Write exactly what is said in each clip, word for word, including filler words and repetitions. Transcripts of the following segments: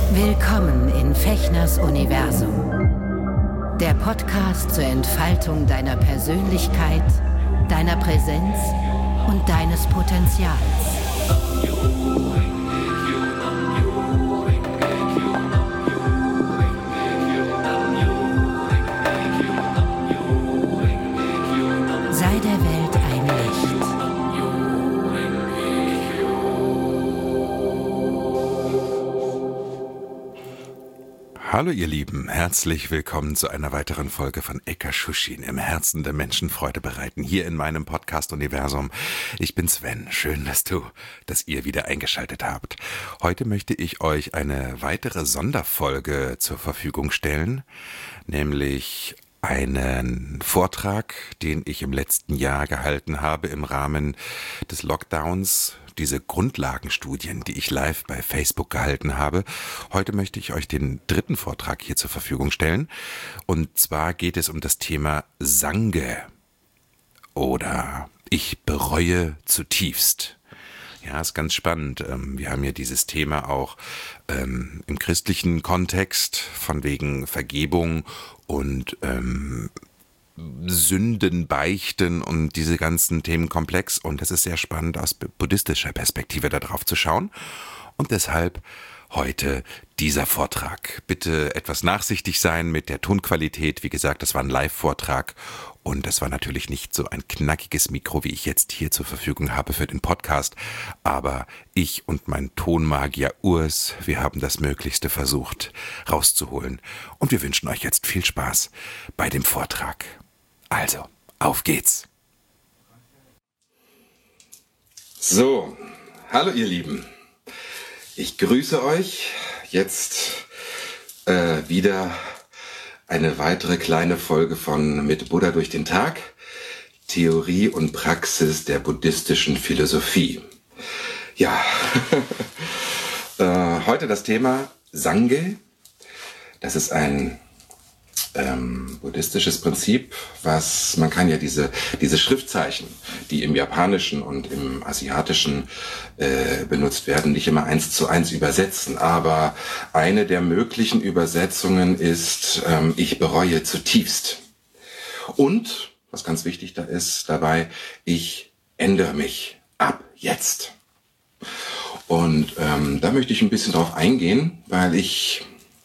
Willkommen in Fechners Universum. Der Podcast zur Entfaltung deiner Persönlichkeit, deiner Präsenz und deines Potenzials. Sei der Welt ein Licht. Hallo ihr Lieben, herzlich willkommen zu einer weiteren Folge von Ekashushin, im Herzen der Menschen Freude bereiten, hier in meinem Podcast-Universum. Ich bin Sven, schön, dass du, dass ihr wieder eingeschaltet habt. Heute möchte ich euch eine weitere Sonderfolge zur Verfügung stellen, nämlich einen Vortrag, den ich im letzten Jahr gehalten habe im Rahmen des Lockdowns, diese Grundlagenstudien, die ich live bei Facebook gehalten habe. Heute möchte ich euch den dritten Vortrag hier zur Verfügung stellen. Und zwar geht es um das Thema Sange oder ich bereue zutiefst. Ja, ist ganz spannend. Wir haben ja dieses Thema auch ähm, im christlichen Kontext von wegen Vergebung und ähm, Sünden beichten und diese ganzen Themenkomplex. Und es ist sehr spannend, aus buddhistischer Perspektive darauf zu schauen. Und deshalb heute dieser Vortrag. Bitte etwas nachsichtig sein mit der Tonqualität. Wie gesagt, das war ein Live-Vortrag und das war natürlich nicht so ein knackiges Mikro, wie ich jetzt hier zur Verfügung habe für den Podcast. Aber ich und mein Tonmagier Urs, wir haben das Möglichste versucht rauszuholen. Und wir wünschen euch jetzt viel Spaß bei dem Vortrag. Also, auf geht's. So, hallo ihr Lieben. Ich grüße euch. Jetzt äh, wieder eine weitere kleine Folge von Mit Buddha durch den Tag. Theorie und Praxis der buddhistischen Philosophie. Ja, äh, heute das Thema Sange. Das ist ein Ähm, buddhistisches Prinzip, was man kann ja diese diese Schriftzeichen, die im Japanischen und im Asiatischen äh, benutzt werden, nicht immer eins zu eins übersetzen, aber eine der möglichen Übersetzungen ist ähm, ich bereue zutiefst. Und was ganz wichtig da ist dabei, ich ändere mich ab jetzt. Und ähm, da möchte ich ein bisschen drauf eingehen, weil ich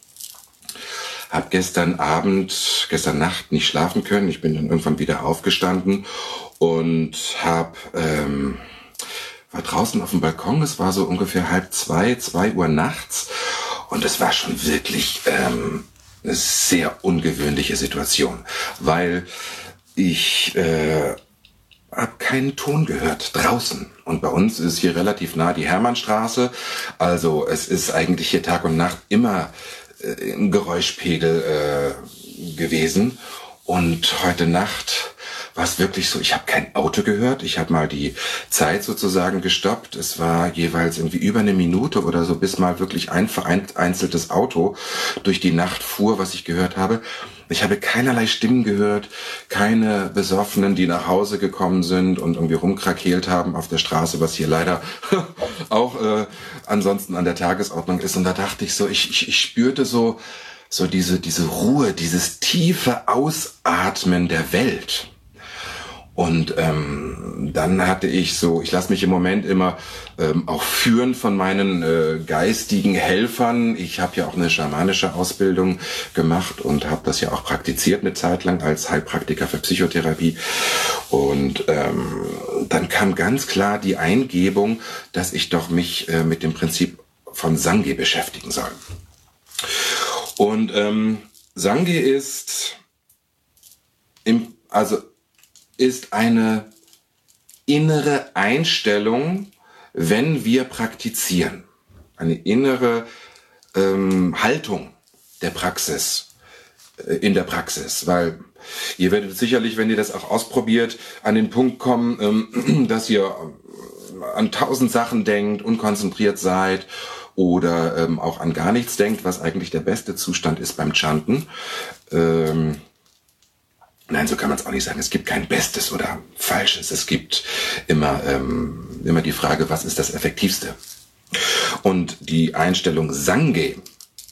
habe gestern Abend, gestern Nacht nicht schlafen können. Ich bin dann irgendwann wieder aufgestanden und hab, ähm, war draußen auf dem Balkon. Es war so ungefähr halb zwei, zwei Uhr nachts. Und es war schon wirklich ähm, eine sehr ungewöhnliche Situation, weil ich äh, habe keinen Ton gehört draußen. Und bei uns ist hier relativ nah die Hermannstraße. Also es ist eigentlich hier Tag und Nacht immer ein Geräuschpegel äh, gewesen. Und heute Nacht war es wirklich so, ich habe kein Auto gehört. Ich habe mal die Zeit sozusagen gestoppt. Es war jeweils irgendwie über eine Minute oder so, bis mal wirklich ein vereinzeltes Auto durch die Nacht fuhr, was ich gehört habe. Ich habe keinerlei Stimmen gehört, keine Besoffenen, die nach Hause gekommen sind und irgendwie rumkrakeelt haben auf der Straße, was hier leider auch äh, ansonsten an der Tagesordnung ist. Und da dachte ich so, ich, ich, ich spürte so, so diese, diese Ruhe, dieses tiefe Ausatmen der Welt. Und ähm, dann hatte ich so, ich lasse mich im Moment immer ähm, auch führen von meinen äh, geistigen Helfern. Ich habe ja auch eine schamanische Ausbildung gemacht und habe das ja auch praktiziert eine Zeit lang als Heilpraktiker für Psychotherapie. Und ähm, dann kam ganz klar die Eingebung, dass ich doch mich äh, mit dem Prinzip von Sange beschäftigen soll. Und ähm, Sange ist im, also ist eine innere Einstellung, wenn wir praktizieren. Eine innere ähm, Haltung der Praxis, äh, in der Praxis. Weil ihr werdet sicherlich, wenn ihr das auch ausprobiert, an den Punkt kommen, ähm, dass ihr an tausend Sachen denkt, unkonzentriert seid oder ähm, auch an gar nichts denkt, was eigentlich der beste Zustand ist beim Chanten. Ähm, Nein, so kann man es auch nicht sagen. Es gibt kein Bestes oder Falsches. Es gibt immer, ähm, immer die Frage, was ist das Effektivste? Und die Einstellung Sange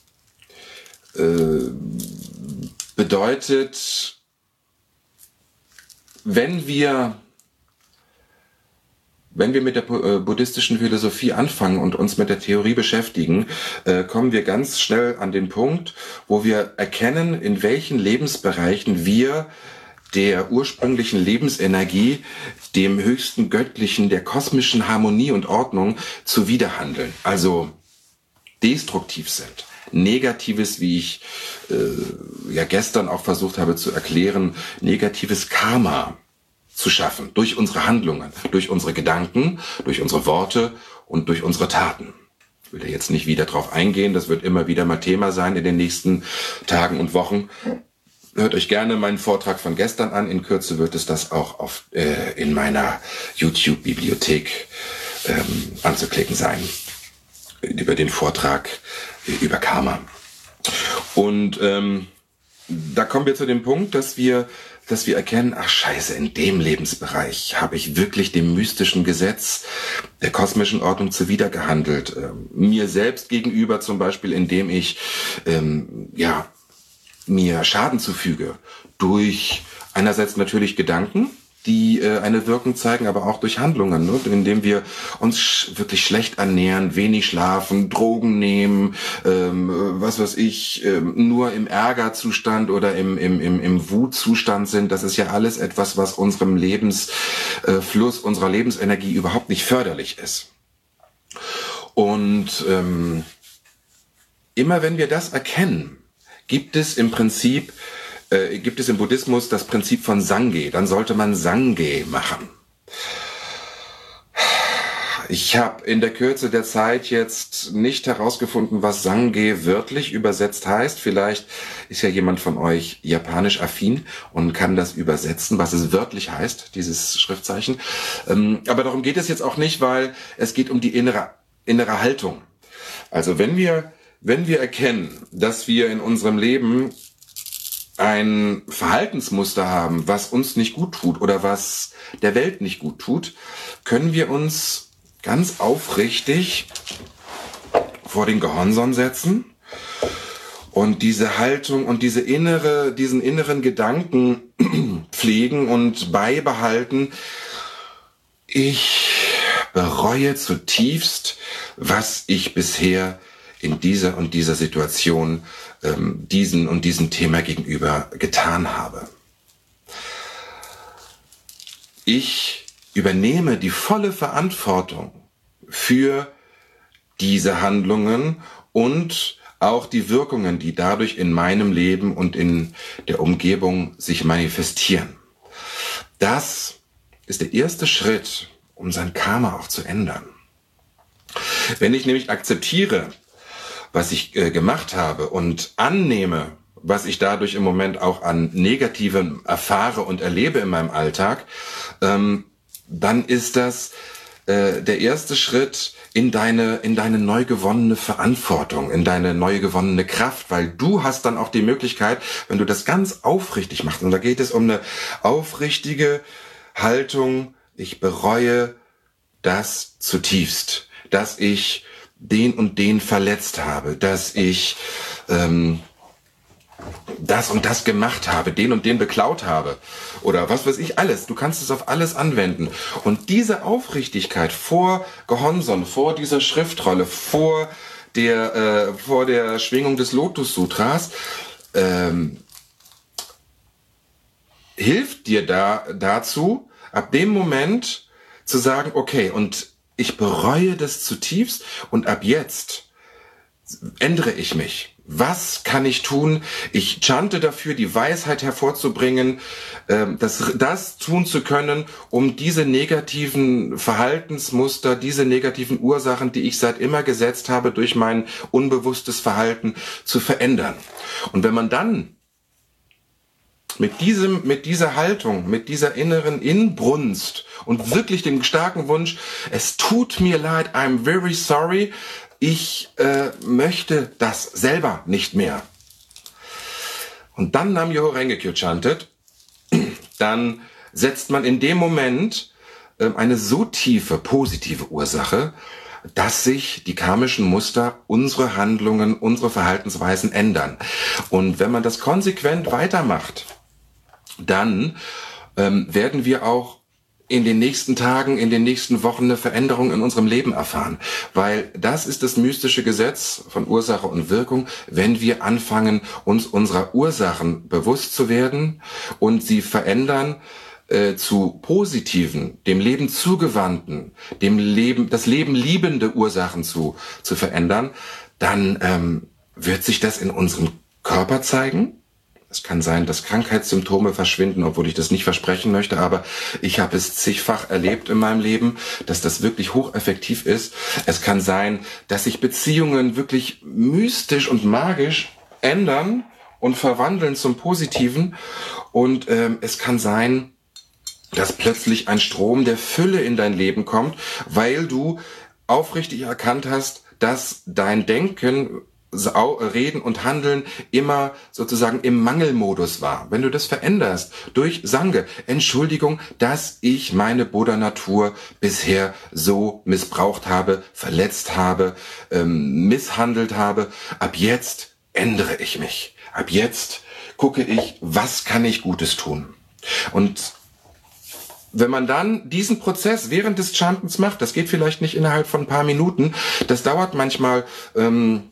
äh, bedeutet, wenn wir Wenn wir mit der äh, buddhistischen Philosophie anfangen und uns mit der Theorie beschäftigen, äh, kommen wir ganz schnell an den Punkt, wo wir erkennen, in welchen Lebensbereichen wir der ursprünglichen Lebensenergie, dem höchsten Göttlichen, der kosmischen Harmonie und Ordnung zuwiderhandeln, also destruktiv sind. Negatives, wie ich äh, ja gestern auch versucht habe zu erklären, negatives Karma zu schaffen, durch unsere Handlungen, durch unsere Gedanken, durch unsere Worte und durch unsere Taten. Ich will da jetzt nicht wieder drauf eingehen, das wird immer wieder mal Thema sein in den nächsten Tagen und Wochen. Hört euch gerne meinen Vortrag von gestern an, in Kürze wird es das auch auf, äh, in meiner YouTube-Bibliothek ähm, anzuklicken sein, über den Vortrag äh, über Karma. Und ähm, da kommen wir zu dem Punkt, dass wir dass wir erkennen, ach scheiße, in dem Lebensbereich habe ich wirklich dem mystischen Gesetz der kosmischen Ordnung zuwidergehandelt. Ähm, mir selbst gegenüber zum Beispiel, indem ich ähm, ja mir Schaden zufüge durch einerseits natürlich Gedanken, die äh, eine Wirkung zeigen, aber auch durch Handlungen, ne? Indem wir uns sch- wirklich schlecht ernähren, wenig schlafen, Drogen nehmen, ähm, was weiß ich, ähm, nur im Ärgerzustand oder im, im, im, im Wutzustand sind. Das ist ja alles etwas, was unserem Lebensfluss, äh, unserer Lebensenergie überhaupt nicht förderlich ist. Und ähm, immer wenn wir das erkennen, gibt es im Prinzip Äh, gibt es im Buddhismus das Prinzip von Sanghe. Dann sollte man Sanghe machen. Ich habe in der Kürze der Zeit jetzt nicht herausgefunden, was Sanghe wörtlich übersetzt heißt. Vielleicht ist ja jemand von euch japanisch affin und kann das übersetzen, was es wörtlich heißt, dieses Schriftzeichen. Ähm, aber darum geht es jetzt auch nicht, weil es geht um die innere, innere Haltung. Also wenn wir, wenn wir erkennen, dass wir in unserem Leben ein Verhaltensmuster haben, was uns nicht gut tut oder was der Welt nicht gut tut, können wir uns ganz aufrichtig vor den Gehonson setzen und diese Haltung und diese innere, diesen inneren Gedanken pflegen und beibehalten. Ich bereue zutiefst, was ich bisher in dieser und dieser Situation ähm, diesen und diesem Thema gegenüber getan habe. Ich übernehme die volle Verantwortung für diese Handlungen und auch die Wirkungen, die dadurch in meinem Leben und in der Umgebung sich manifestieren. Das ist der erste Schritt, um sein Karma auch zu ändern. Wenn ich nämlich akzeptiere, was ich äh, gemacht habe und annehme, was ich dadurch im Moment auch an Negativem erfahre und erlebe in meinem Alltag, ähm, dann ist das äh, der erste Schritt in deine, in deine neu gewonnene Verantwortung, in deine neu gewonnene Kraft, weil du hast dann auch die Möglichkeit, wenn du das ganz aufrichtig machst, und da geht es um eine aufrichtige Haltung, ich bereue das zutiefst, dass ich den und den verletzt habe, dass ich ähm, das und das gemacht habe, den und den beklaut habe oder was weiß ich, alles. Du kannst es auf alles anwenden. Und diese Aufrichtigkeit vor Gehonson, vor dieser Schriftrolle, vor der, äh, vor der Schwingung des Lotus-Sutras, ähm, hilft dir da dazu, ab dem Moment zu sagen, okay, und ich bereue das zutiefst und ab jetzt ändere ich mich. Was kann ich tun? Ich chante dafür, die Weisheit hervorzubringen, das, das tun zu können, um diese negativen Verhaltensmuster, diese negativen Ursachen, die ich seit immer gesetzt habe, durch mein unbewusstes Verhalten zu verändern. Und wenn man dann mit diesem, mit dieser Haltung, mit dieser inneren Inbrunst und wirklich dem starken Wunsch, es tut mir leid, I'm very sorry, ich äh, möchte das selber nicht mehr. Und dann Nam-myoho Renge-kyo chantet, dann setzt man in dem Moment äh, eine so tiefe positive Ursache, dass sich die karmischen Muster, unsere Handlungen, unsere Verhaltensweisen ändern. Und wenn man das konsequent weitermacht, dann ähm, werden wir auch in den nächsten Tagen, in den nächsten Wochen eine Veränderung in unserem Leben erfahren. Weil das ist das mystische Gesetz von Ursache und Wirkung, wenn wir anfangen, uns unserer Ursachen bewusst zu werden und sie verändern äh, zu positiven, dem Leben zugewandten, dem Leben, das Leben liebende Ursachen zu, zu verändern, dann ähm, wird sich das in unserem Körper zeigen. Es kann sein, dass Krankheitssymptome verschwinden, obwohl ich das nicht versprechen möchte, aber ich habe es zigfach erlebt in meinem Leben, dass das wirklich hocheffektiv ist. Es kann sein, dass sich Beziehungen wirklich mystisch und magisch ändern und verwandeln zum Positiven. Und ähm, es kann sein, dass plötzlich ein Strom der Fülle in dein Leben kommt, weil du aufrichtig erkannt hast, dass dein Denken, Reden und Handeln immer sozusagen im Mangelmodus war. Wenn du das veränderst durch Sangha, Entschuldigung, dass ich meine Buddha-Natur bisher so missbraucht habe, verletzt habe, ähm, misshandelt habe, ab jetzt ändere ich mich. Ab jetzt gucke ich, was kann ich Gutes tun? Und wenn man dann diesen Prozess während des Chantens macht, das geht vielleicht nicht innerhalb von ein paar Minuten, das dauert manchmal ähm,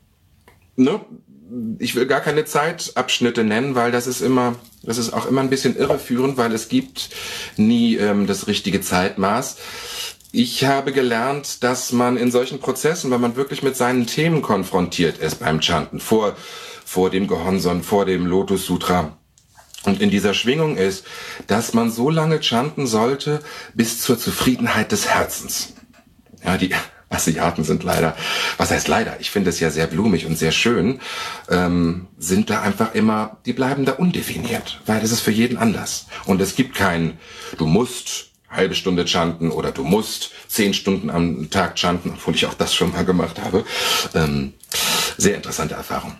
Ne? Ich will gar keine Zeitabschnitte nennen, weil das ist immer, das ist auch immer ein bisschen irreführend, weil es gibt nie ähm, das richtige Zeitmaß. Ich habe gelernt, dass man in solchen Prozessen, wenn man wirklich mit seinen Themen konfrontiert ist beim Chanten, vor, vor dem Gohonzon, vor dem Lotus Sutra und in dieser Schwingung ist, dass man so lange chanten sollte bis zur Zufriedenheit des Herzens. Ja, die Asiaten sind leider, was heißt leider, ich finde es ja sehr blumig und sehr schön, ähm, sind da einfach immer, die bleiben da undefiniert, weil das ist für jeden anders. Und es gibt kein, du musst halbe Stunde chanten oder du musst zehn Stunden am Tag chanten, obwohl ich auch das schon mal gemacht habe. Ähm, sehr interessante Erfahrung.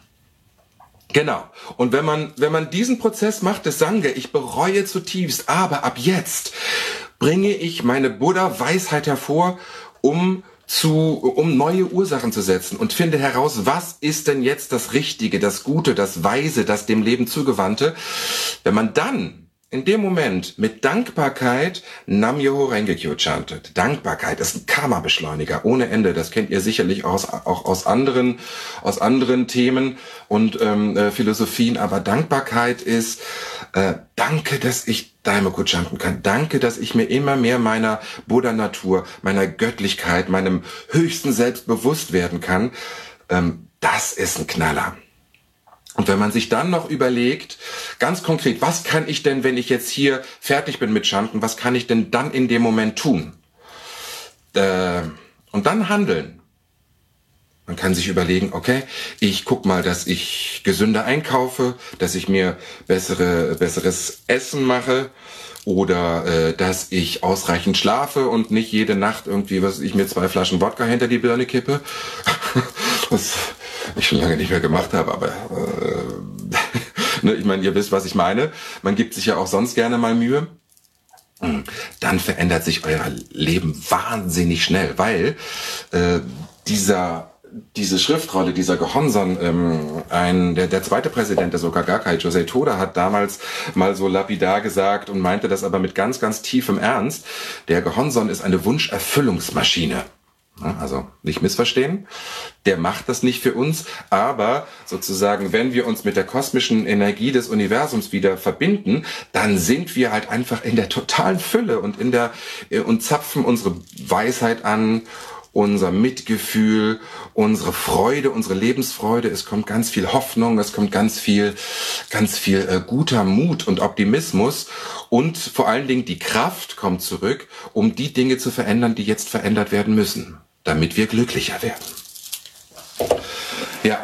Genau. Und wenn man, wenn man diesen Prozess macht des Sangha, ich bereue zutiefst, aber ab jetzt bringe ich meine Buddha-Weisheit hervor, um zu, um neue Ursachen zu setzen und finde heraus, was ist denn jetzt das Richtige, das Gute, das Weise, das dem Leben Zugewandte. Wenn man dann in dem Moment mit Dankbarkeit Nam-myoho Renge-kyo chantet. Dankbarkeit ist ein Karma-Beschleuniger ohne Ende. Das kennt ihr sicherlich aus, auch aus anderen, aus anderen Themen und ähm, äh, Philosophien. Aber Dankbarkeit ist, äh, danke, dass ich Daimoku chanten kann. Danke, dass ich mir immer mehr meiner Buddha-Natur, meiner Göttlichkeit, meinem höchsten Selbst bewusst werden kann. Ähm, das ist ein Knaller. Und wenn man sich dann noch überlegt, ganz konkret, was kann ich denn, wenn ich jetzt hier fertig bin mit Chanten, was kann ich denn dann in dem Moment tun? Äh, und dann handeln. Man kann sich überlegen, okay, ich guck mal, dass ich gesünder einkaufe, dass ich mir bessere, besseres Essen mache oder äh, dass ich ausreichend schlafe und nicht jede Nacht irgendwie, was ich mir zwei Flaschen Wodka hinter die Birne kippe. Was ich schon lange nicht mehr gemacht habe, aber äh, ne, ich meine, ihr wisst, was ich meine. Man gibt sich ja auch sonst gerne mal Mühe. Dann verändert sich euer Leben wahnsinnig schnell, weil äh, dieser diese Schriftrolle, dieser Gohonzon, ähm, ein, der, der zweite Präsident der Soka Gakkai, Josei Toda, hat damals mal so lapidar gesagt und meinte das aber mit ganz, ganz tiefem Ernst. Der Gohonzon ist eine Wunscherfüllungsmaschine. Also nicht missverstehen, der macht das nicht für uns, aber sozusagen, wenn wir uns mit der kosmischen Energie des Universums wieder verbinden, dann sind wir halt einfach in der totalen Fülle und in der und zapfen unsere Weisheit an, unser Mitgefühl, unsere Freude, unsere Lebensfreude. Es kommt ganz viel Hoffnung, es kommt ganz viel, ganz viel äh, guter Mut und Optimismus und vor allen Dingen die Kraft kommt zurück, um die Dinge zu verändern, die jetzt verändert werden müssen, damit wir glücklicher werden. Ja.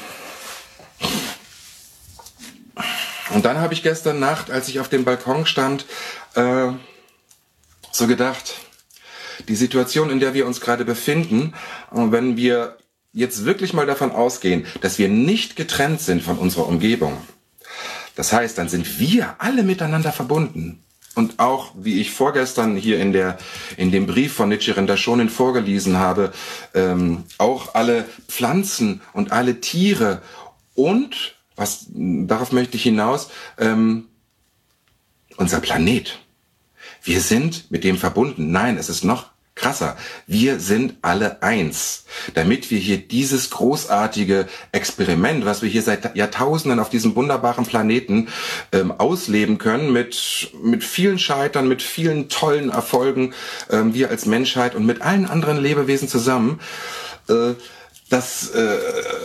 Und dann habe ich gestern Nacht, als ich auf dem Balkon stand, äh, so gedacht, die Situation, in der wir uns gerade befinden, wenn wir jetzt wirklich mal davon ausgehen, dass wir nicht getrennt sind von unserer Umgebung, das heißt, dann sind wir alle miteinander verbunden. und auch, wie ich vorgestern hier in der in dem Brief von Nichiren Daishonin vorgelesen habe, ähm, auch alle Pflanzen und alle Tiere und, was darauf möchte ich hinaus, ähm, unser Planet. Wir sind mit dem verbunden. Nein, es ist noch krasser. Wir sind alle eins, damit wir hier dieses großartige Experiment, was wir hier seit Jahrtausenden auf diesem wunderbaren Planeten ähm, ausleben können, mit mit vielen Scheitern, mit vielen tollen Erfolgen, ähm, wir als Menschheit und mit allen anderen Lebewesen zusammen, äh, dass äh,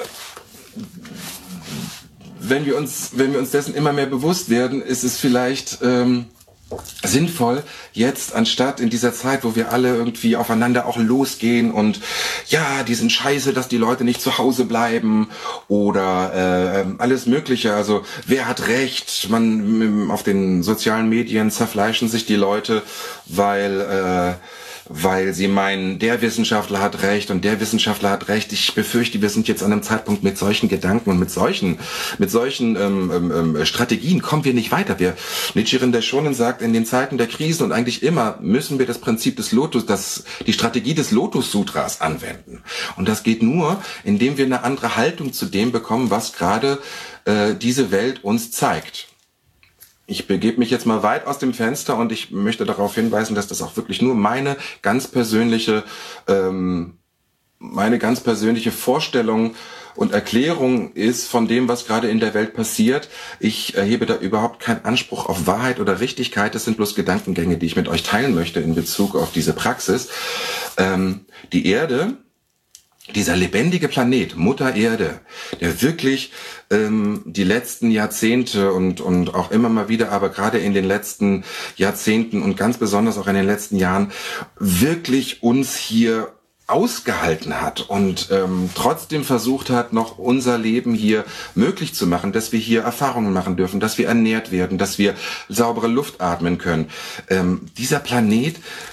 wenn wir uns wenn wir uns dessen immer mehr bewusst werden, ist es vielleicht ähm, sinnvoll, jetzt anstatt in dieser Zeit, wo wir alle irgendwie aufeinander auch losgehen und ja, die sind scheiße, dass die Leute nicht zu Hause bleiben oder äh, alles Mögliche, also wer hat recht, man auf den sozialen Medien zerfleischen sich die Leute, weil äh, weil sie meinen, der Wissenschaftler hat recht und der Wissenschaftler hat recht. Ich befürchte, wir sind jetzt an einem Zeitpunkt mit solchen Gedanken und mit solchen, mit solchen ähm, ähm, Strategien kommen wir nicht weiter. Wir, Nichiren Daishonin sagt, in den Zeiten der Krisen und eigentlich immer müssen wir das Prinzip des Lotus, das, die Strategie des Lotus-Sutras anwenden. Und das geht nur, indem wir eine andere Haltung zu dem bekommen, was gerade äh, diese Welt uns zeigt. Ich begebe mich jetzt mal weit aus dem Fenster und ich möchte darauf hinweisen, dass das auch wirklich nur meine ganz persönliche, ähm, meine ganz persönliche Vorstellung und Erklärung ist von dem, was gerade in der Welt passiert. Ich erhebe da überhaupt keinen Anspruch auf Wahrheit oder Richtigkeit. Das sind bloß Gedankengänge, die ich mit euch teilen möchte in Bezug auf diese Praxis. Ähm, die Erde, dieser lebendige Planet, Mutter Erde, der wirklich ähm, die letzten Jahrzehnte und und auch immer mal wieder, aber gerade in den letzten Jahrzehnten und ganz besonders auch in den letzten Jahren wirklich uns hier ausgehalten hat und ähm, trotzdem versucht hat, noch unser Leben hier möglich zu machen, dass wir hier Erfahrungen machen dürfen, dass wir ernährt werden, dass wir saubere Luft atmen können. Ähm, dieser Planet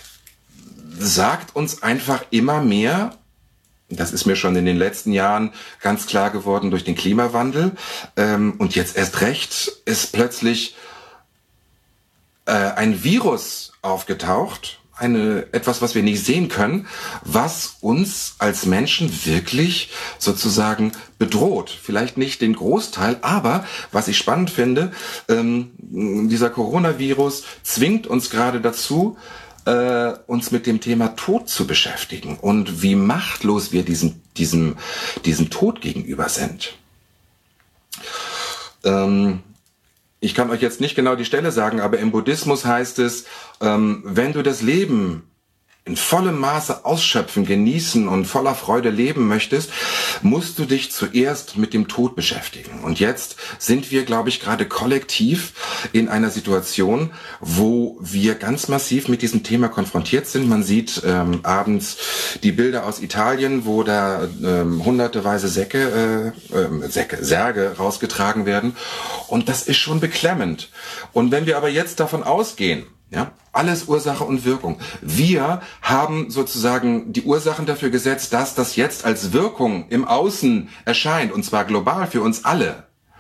sagt uns einfach immer mehr, das ist mir schon in den letzten Jahren ganz klar geworden durch den Klimawandel. Ähm, und jetzt erst recht ist plötzlich äh, ein Virus aufgetaucht, eine etwas, was wir nicht sehen können, was uns als Menschen wirklich sozusagen bedroht. Vielleicht nicht den Großteil, aber was ich spannend finde, ähm, dieser Coronavirus zwingt uns gerade dazu, Äh, uns mit dem Thema Tod zu beschäftigen und wie machtlos wir diesem, diesem, diesem Tod gegenüber sind. Ähm, ich kann euch jetzt nicht genau die Stelle sagen, aber im Buddhismus heißt es, ähm, wenn du das Leben in vollem Maße ausschöpfen, genießen und voller Freude leben möchtest, musst du dich zuerst mit dem Tod beschäftigen. Und jetzt sind wir, glaube ich, gerade kollektiv in einer Situation, wo wir ganz massiv mit diesem Thema konfrontiert sind. Man sieht ähm, abends die Bilder aus Italien, wo da ähm, hunderteweise Säcke, äh, äh, Säcke, Särge rausgetragen werden. Und das ist schon beklemmend. Und wenn wir aber jetzt davon ausgehen, ja, alles Ursache und Wirkung. Wir haben sozusagen die Ursachen dafür gesetzt, dass das jetzt als Wirkung im Außen erscheint, und zwar global für uns alle.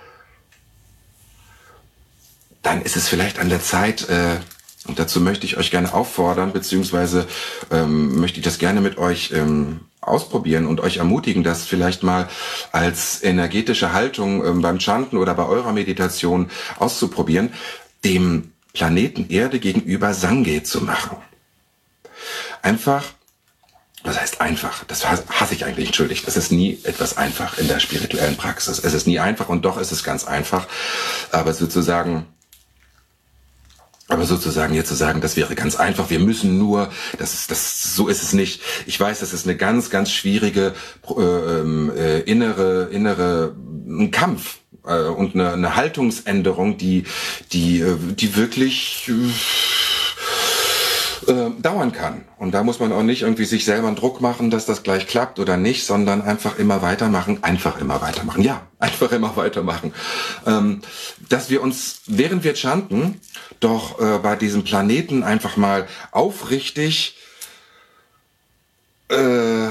Dann ist es vielleicht an der Zeit, äh, und dazu möchte ich euch gerne auffordern, beziehungsweise ähm, möchte ich das gerne mit euch ähm, ausprobieren und euch ermutigen, das vielleicht mal als energetische Haltung ähm, beim Chanten oder bei eurer Meditation auszuprobieren, dem Planeten Erde gegenüber Sangye zu machen. Einfach, was heißt einfach? Das hasse ich eigentlich, entschuldigt. Es ist nie etwas einfach in der spirituellen Praxis. Es ist nie einfach und doch ist es ganz einfach. Aber sozusagen, aber sozusagen jetzt zu sagen, das wäre ganz einfach. Wir müssen nur, das ist, das, so ist es nicht. Ich weiß, das ist eine ganz, ganz schwierige äh, äh, innere, innere, ein Kampf. Und eine, eine Haltungsänderung, die, die, die wirklich äh, dauern kann. Und da muss man auch nicht irgendwie sich selber einen Druck machen, dass das gleich klappt oder nicht, sondern einfach immer weitermachen, einfach immer weitermachen. Ja, einfach immer weitermachen. Ähm, dass wir uns, während wir chanten, doch äh, bei diesem Planeten einfach mal aufrichtig äh,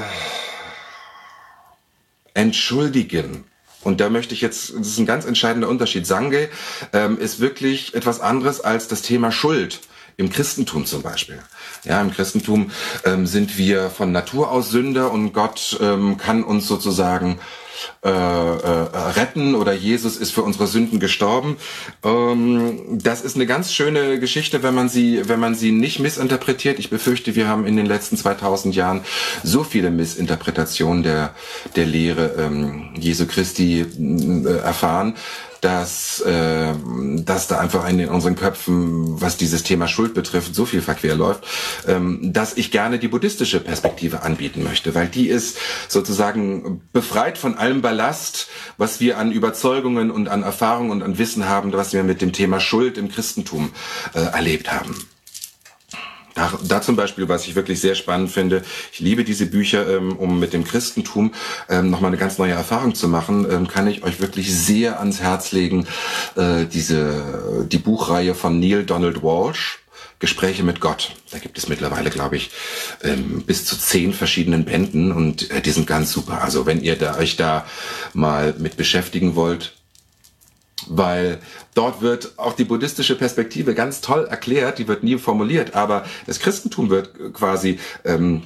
entschuldigen. Und da möchte ich jetzt, das ist ein ganz entscheidender Unterschied. Sangye ähm, ist wirklich etwas anderes als das Thema Schuld. im Christentum zum Beispiel. Ja, im Christentum ähm, sind wir von Natur aus Sünder und Gott ähm, kann uns sozusagen äh, äh, retten oder Jesus ist für unsere Sünden gestorben. Ähm, das ist eine ganz schöne Geschichte, wenn man sie, wenn man sie nicht missinterpretiert. Ich befürchte, wir haben in den letzten zweitausend Jahren so viele Missinterpretationen der der Lehre ähm, Jesu Christi äh, erfahren, dass, äh, dass da einfach in unseren Köpfen, was dieses Thema Schuld betrifft, so viel Verquer läuft, ähm, dass ich gerne die buddhistische Perspektive anbieten möchte, weil die ist sozusagen befreit von allem Ballast, was wir an Überzeugungen und an Erfahrungen und an Wissen haben, was wir mit dem Thema Schuld im Christentum äh, erlebt haben. Da, da zum Beispiel, was ich wirklich sehr spannend finde, ich liebe diese Bücher, ähm, um mit dem Christentum ähm, nochmal eine ganz neue Erfahrung zu machen, ähm, kann ich euch wirklich sehr ans Herz legen, äh, diese die Buchreihe von Neale Donald Walsch, Gespräche mit Gott. Da gibt es mittlerweile, glaube ich, ähm, bis zu zehn verschiedenen Bänden und äh, die sind ganz super. Also wenn ihr da, euch da mal mit beschäftigen wollt, weil dort wird auch die buddhistische Perspektive ganz toll erklärt, die wird nie formuliert, aber das Christentum wird quasi ähm,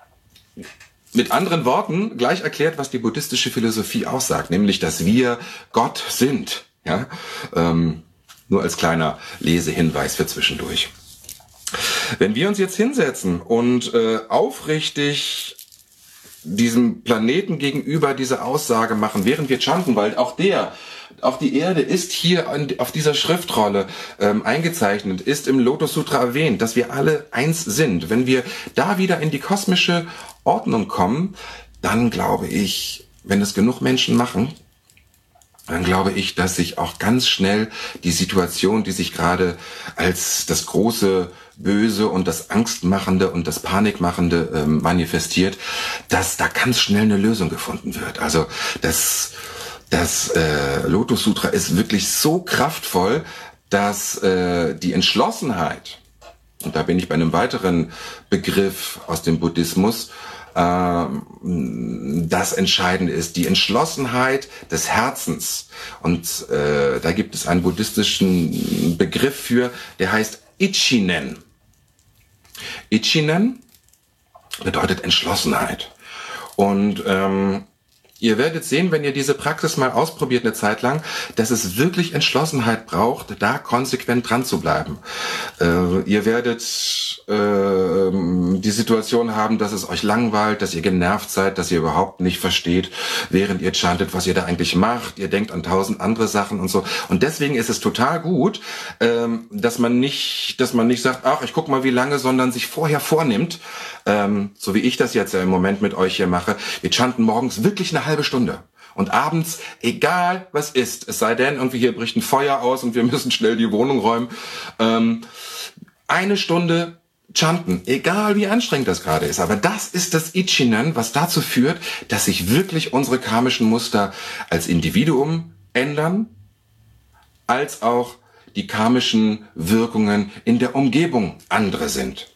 mit anderen Worten gleich erklärt, was die buddhistische Philosophie aussagt, nämlich, dass wir Gott sind. Ja? Ähm, nur als kleiner Lesehinweis für zwischendurch. Wenn wir uns jetzt hinsetzen und äh, aufrichtig diesem Planeten gegenüber diese Aussage machen, während wir chanten, weil auch der Auch die Erde ist hier auf dieser Schriftrolle ähm, eingezeichnet, ist im Lotus Sutra erwähnt, dass wir alle eins sind. Wenn wir da wieder in die kosmische Ordnung kommen, dann glaube ich, wenn es genug Menschen machen, dann glaube ich, dass sich auch ganz schnell die Situation, die sich gerade als das große Böse und das Angstmachende und das Panikmachende ähm, manifestiert, dass da ganz schnell eine Lösung gefunden wird. Also das Das äh, Lotus Sutra ist wirklich so kraftvoll, dass äh, die Entschlossenheit, und da bin ich bei einem weiteren Begriff aus dem Buddhismus, äh, das Entscheidende ist, die Entschlossenheit des Herzens. Und äh, da gibt es einen buddhistischen Begriff für, der heißt Ichinen. Ichinen bedeutet Entschlossenheit. Und ähm, ihr werdet sehen, wenn ihr diese Praxis mal ausprobiert eine Zeit lang, dass es wirklich Entschlossenheit braucht, da konsequent dran zu bleiben. Äh, ihr werdet äh, die Situation haben, dass es euch langweilt, dass ihr genervt seid, dass ihr überhaupt nicht versteht, während ihr chantet, was ihr da eigentlich macht. Ihr denkt an tausend andere Sachen und so. Und deswegen ist es total gut, ähm, dass man nicht, dass man nicht sagt, ach, ich guck mal wie lange, sondern sich vorher vornimmt, ähm, so wie ich das jetzt ja im Moment mit euch hier mache. Wir chanten morgens wirklich eine halbe Stunde. Und abends, egal was ist, es sei denn, irgendwie hier bricht ein Feuer aus und wir müssen schnell die Wohnung räumen, ähm, eine Stunde chanten, egal wie anstrengend das gerade ist. Aber das ist das Ichinen, was dazu führt, dass sich wirklich unsere karmischen Muster als Individuum ändern, als auch die karmischen Wirkungen in der Umgebung andere sind.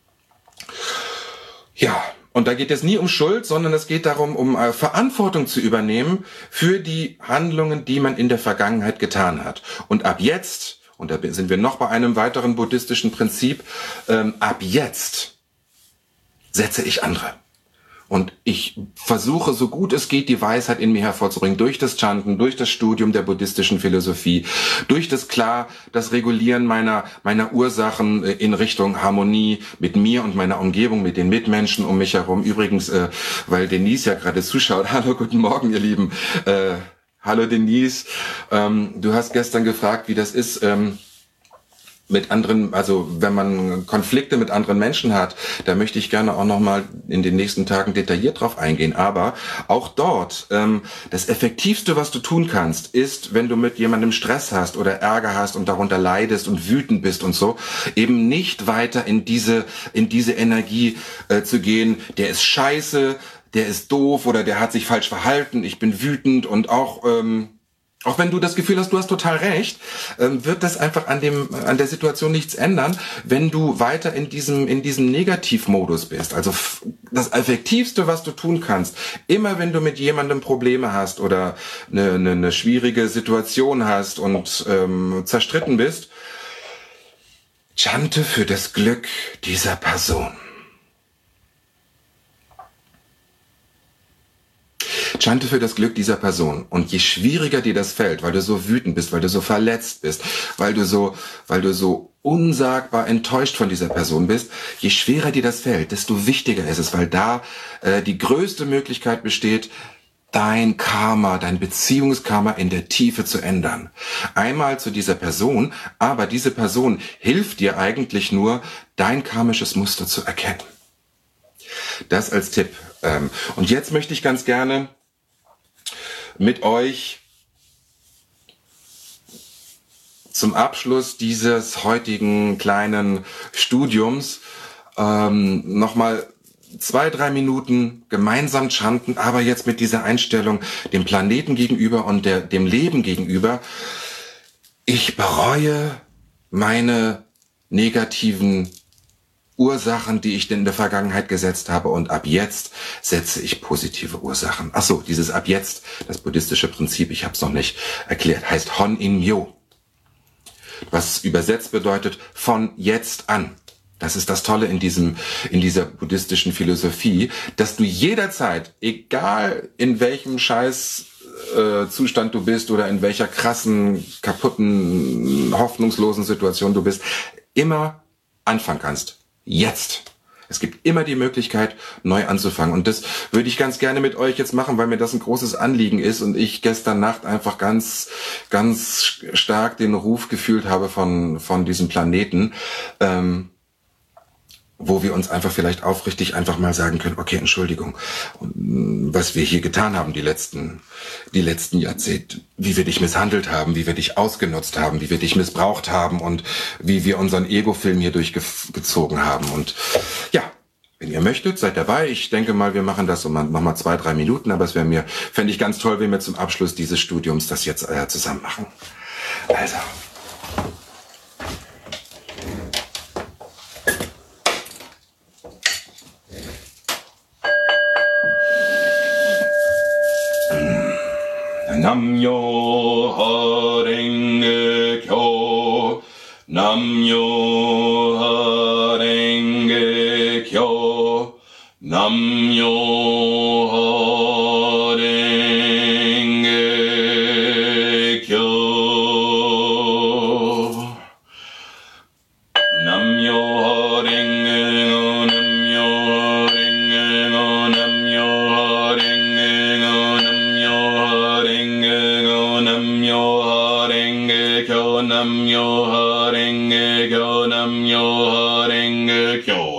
Ja, und da geht es nie um Schuld, sondern es geht darum, um äh, Verantwortung zu übernehmen für die Handlungen, die man in der Vergangenheit getan hat. Und ab jetzt, und da sind wir noch bei einem weiteren buddhistischen Prinzip, ähm, ab jetzt setze ich andere. Und ich versuche, so gut es geht, die Weisheit in mir hervorzubringen, durch das Chanten, durch das Studium der buddhistischen Philosophie, durch das klar, das Regulieren meiner, meiner Ursachen in Richtung Harmonie mit mir und meiner Umgebung, mit den Mitmenschen um mich herum. Übrigens, äh, weil Denise ja gerade zuschaut, hallo, guten Morgen, ihr Lieben. Äh, hallo Denise, ähm, du hast gestern gefragt, wie das ist, ähm, mit anderen, also wenn man Konflikte mit anderen Menschen hat, da möchte ich gerne auch nochmal in den nächsten Tagen detailliert drauf eingehen. Aber auch dort, ähm, das Effektivste, was du tun kannst, ist, wenn du mit jemandem Stress hast oder Ärger hast und darunter leidest und wütend bist und so, eben nicht weiter in diese, in diese Energie äh, zu gehen, der ist scheiße, der ist doof oder der hat sich falsch verhalten, ich bin wütend und auch, ähm, Auch wenn du das Gefühl hast, du hast total recht, wird das einfach an dem, an der Situation nichts ändern, wenn du weiter in diesem, in diesem Negativmodus bist. Also das Effektivste, was du tun kannst, immer wenn du mit jemandem Probleme hast oder eine, eine, eine schwierige Situation hast und ähm, zerstritten bist, Chante für das Glück dieser Person. Chante für das Glück dieser Person. Und je schwieriger dir das fällt, weil du so wütend bist, weil du so verletzt bist, weil du so, weil du so unsagbar enttäuscht von dieser Person bist, je schwerer dir das fällt, desto wichtiger ist es, weil da äh, die größte Möglichkeit besteht, dein Karma, dein Beziehungskarma in der Tiefe zu ändern. Einmal zu dieser Person, aber diese Person hilft dir eigentlich nur, dein karmisches Muster zu erkennen. Das als Tipp. Und jetzt möchte ich ganz gerne mit euch zum Abschluss dieses heutigen kleinen Studiums ähm, nochmal zwei, drei Minuten gemeinsam chanten, aber jetzt mit dieser Einstellung dem Planeten gegenüber und der, dem Leben gegenüber. Ich bereue meine negativen Ursachen, die ich in der Vergangenheit gesetzt habe, und ab jetzt setze ich positive Ursachen. Ach so, dieses ab jetzt, das buddhistische Prinzip, ich habe es noch nicht erklärt, heißt Hon in Myo, was übersetzt bedeutet von jetzt an. Das ist das Tolle in diesem, in dieser buddhistischen Philosophie, dass du jederzeit, egal in welchem Scheiß äh, Zustand du bist oder in welcher krassen, kaputten, hoffnungslosen Situation du bist, immer anfangen kannst. Jetzt. Es gibt immer die Möglichkeit, neu anzufangen. Und das würde ich ganz gerne mit euch jetzt machen, weil mir das ein großes Anliegen ist und ich gestern Nacht einfach ganz, ganz stark den Ruf gefühlt habe von, von diesem Planeten, ähm, wo wir uns einfach vielleicht aufrichtig einfach mal sagen können, okay, Entschuldigung, was wir hier getan haben die letzten, die letzten Jahrzehnte, wie wir dich misshandelt haben, wie wir dich ausgenutzt haben, wie wir dich missbraucht haben und wie wir unseren Ego-Film hier durchgezogen haben. Und ja, wenn ihr möchtet, seid dabei. Ich denke mal, wir machen das um nochmal zwei, drei Minuten, aber es wäre mir, fände ich ganz toll, wenn wir zum Abschluss dieses Studiums das jetzt äh, zusammen machen. Also. Nam-myoho Renge Kyo, Nam-myoho Renge Kyo, Nam-myoho Renge Kyo, Nam-myoho Renge Nam-myoho Renge Kyo, Nam-myoho Renge Kyo,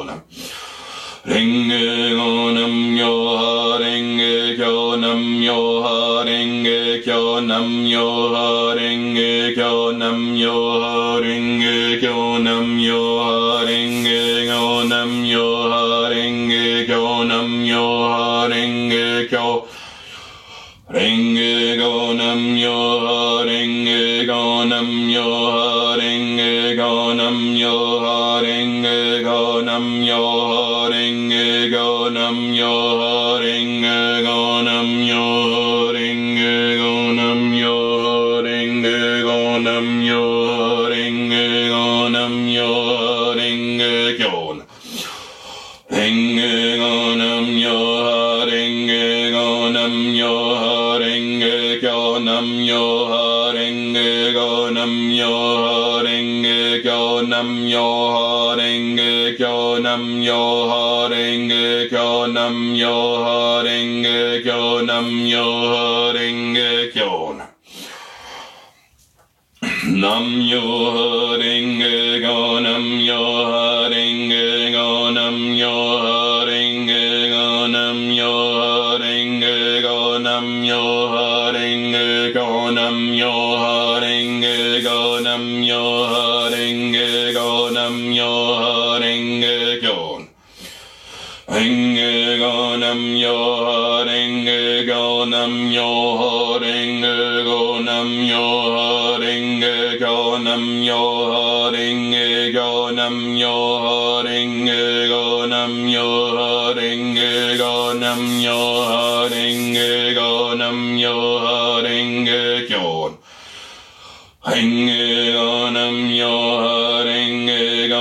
Nam-myoho Renge Kyo, Nam-myoho Renge Kyo, Nam-myoho Renge Kyo, Nam-myoho Renge Kyo, Nam-myoho Renge Kyo, Nam-myoho Renge Kyo, Nam-myoho Renge Kyo, Renge Kyo, Nam-myoho Renge Kyo, Nam-myoho Renge Kyo, Nam-myoho Renge Kyo, Nam-myoho Renge Kyo, Nam-myoho Renge Kyo, Nam-myoho Renge Kyo, Nam-myoho Renge Kyo, Nam-myoho Renge Kyo, Nam-myoho Renge Kyo, Renge Kyo, Nam-myoho Renge Kyo, Nam-myoho Renge Kyo, Nam-myoho Renge Kyo, Nam-myoho Renge Kyo, Nam-myoho Renge Kyo, Nam-myoho Renge Kyo, Nam-myoho Renge Kyo, Nam-myoho Renge Kyo, Nam-myoho Renge Kyo, Nam-myoho Renge Kyo, Nam-myoho Renge Kyo, Nam-myoho Renge Kyo, Nam-myoho Renge Kyo, Nam-myoho Renge Kyo, Nam-myoho Renge Kyo, Nam-myoho Renge Kyo, Renge Kyo, Nam-myoho Renge Kyo, Nam-myoho Renge Kyo, Nam-myoho Renge Kyo, Nam-myoho Renge Kyo, Nam-myoho Renge Kyo, Nam-myoho Renge Kyo, Nam-myoho Renge Kyo, Nam-myoho Renge Kyo, Renge Kyo, Nam-myoho Renge Kyo,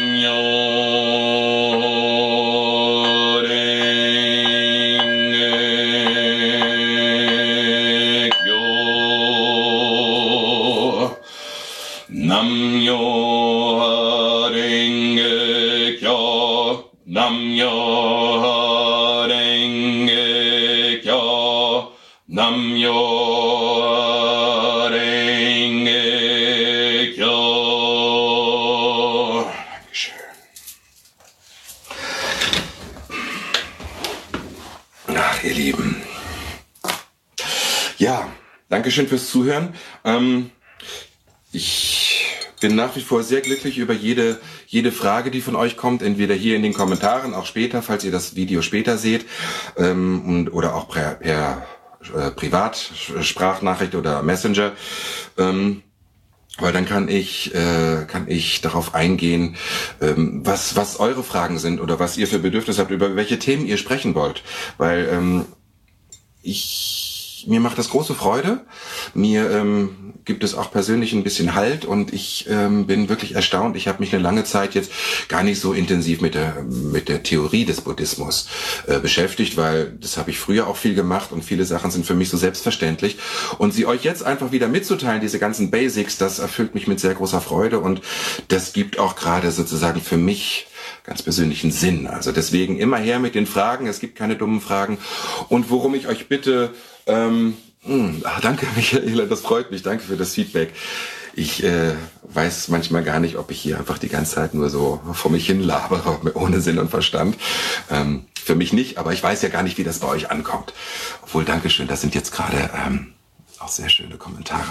Dankeschön fürs Zuhören. Ähm, ich bin nach wie vor sehr glücklich über jede, jede Frage, die von euch kommt, entweder hier in den Kommentaren, auch später, falls ihr das Video später seht, ähm, und, oder auch per, per äh, Privatsprachnachricht oder Messenger. Ähm, weil dann kann ich äh, kann ich darauf eingehen, ähm, was was eure Fragen sind oder was ihr für Bedürfnisse habt, über welche Themen ihr sprechen wollt. Weil ähm, ich Mir macht das große Freude. Mir ähm, gibt es auch persönlich ein bisschen Halt und ich ähm, bin wirklich erstaunt. Ich habe mich eine lange Zeit jetzt gar nicht so intensiv mit der mit der Theorie des Buddhismus äh, beschäftigt, weil das habe ich früher auch viel gemacht und viele Sachen sind für mich so selbstverständlich. Und sie euch jetzt einfach wieder mitzuteilen, diese ganzen Basics, das erfüllt mich mit sehr großer Freude und das gibt auch gerade sozusagen für mich ganz persönlichen Sinn. Also deswegen immer her mit den Fragen. Es gibt keine dummen Fragen. Und worum ich euch bitte Ähm, mh, ach, danke, Michaela, das freut mich. Danke für das Feedback. Ich äh, weiß manchmal gar nicht, ob ich hier einfach die ganze Zeit nur so vor mich hin labere, ohne Sinn und Verstand. Ähm, für mich nicht, aber ich weiß ja gar nicht, wie das bei euch ankommt. Obwohl, Dankeschön, das sind jetzt gerade ähm, auch sehr schöne Kommentare.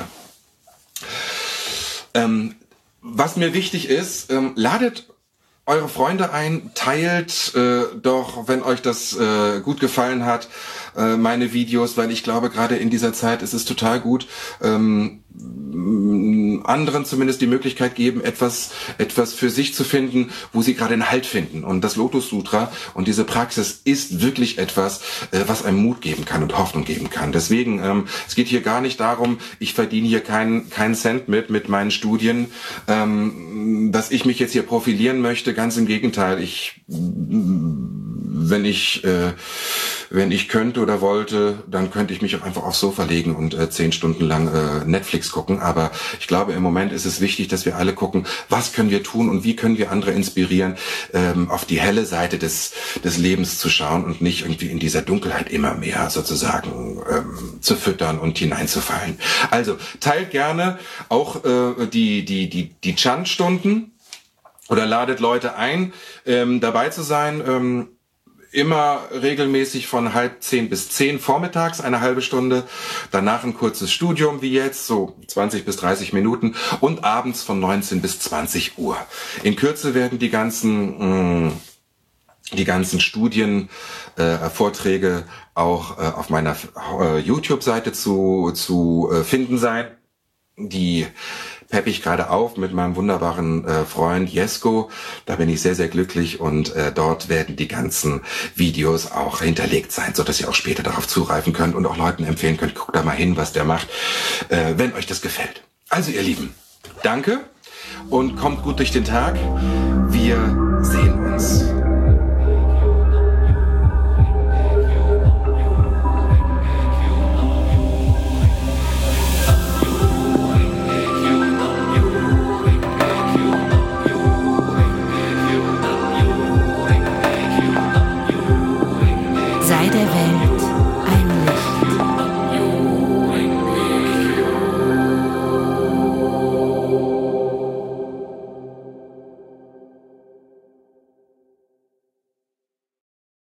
Ähm, was mir wichtig ist, ähm, ladet eure Freunde ein, teilt äh, doch, wenn euch das äh, gut gefallen hat, äh, meine Videos, weil ich glaube, gerade in dieser Zeit ist es total gut, ähm, anderen zumindest die Möglichkeit geben, etwas etwas für sich zu finden, wo sie gerade einen Halt finden. Und das Lotus Sutra und diese Praxis ist wirklich etwas, äh, was einem Mut geben kann und Hoffnung geben kann. Deswegen, ähm, es geht hier gar nicht darum, ich verdiene hier keinen keinen Cent mit mit meinen Studien, ähm, dass ich mich jetzt hier profilieren möchte. Ganz im Gegenteil, ich, wenn ich, äh, wenn ich könnte oder wollte, dann könnte ich mich auch einfach aufs Sofa legen und äh, zehn Stunden lang äh, Netflix gucken. Aber ich glaube, im Moment ist es wichtig, dass wir alle gucken, was können wir tun und wie können wir andere inspirieren, ähm, auf die helle Seite des des Lebens zu schauen und nicht irgendwie in dieser Dunkelheit immer mehr sozusagen ähm, zu füttern und hineinzufallen. Also teilt gerne auch äh, die die die die Chan-Stunden. Oder ladet Leute ein, ähm, dabei zu sein, ähm, immer regelmäßig von halb zehn bis zehn vormittags, eine halbe Stunde, danach ein kurzes Studium wie jetzt, so zwanzig bis dreißig Minuten und abends von neunzehn bis zwanzig Uhr. In Kürze werden die ganzen, mh, die ganzen Studien, äh, Vorträge auch äh, auf meiner äh, YouTube-Seite zu, zu äh, finden sein. Die peppe ich gerade auf mit meinem wunderbaren äh, Freund Jesko. Da bin ich sehr, sehr glücklich und äh, dort werden die ganzen Videos auch hinterlegt sein, so dass ihr auch später darauf zugreifen könnt und auch Leuten empfehlen könnt, guckt da mal hin, was der macht, äh, wenn euch das gefällt. Also ihr Lieben, danke und kommt gut durch den Tag. Wir sehen uns. Sei der Welt